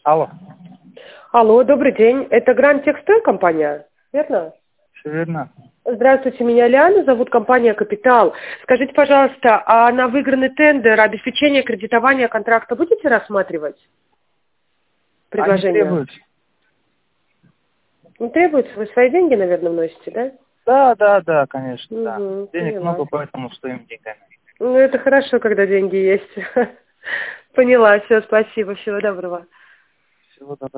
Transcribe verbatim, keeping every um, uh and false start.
Алло. Алло, добрый день. Это Гранд Текстиль компания, верно? Все верно. Здравствуйте, меня Лиана, зовут компания «Капитал». Скажите, пожалуйста, а на выигранный тендер обеспечение кредитования контракта будете рассматривать? Они Предложение? требуют. Не требуется? Вы свои деньги, наверное, вносите, да? Да, да, да, конечно, да. Угу, Денег поняла. много, поэтому стоим деньгами. Ну, это хорошо, когда деньги есть. Поняла, все, спасибо, всего доброго. Всего доброго.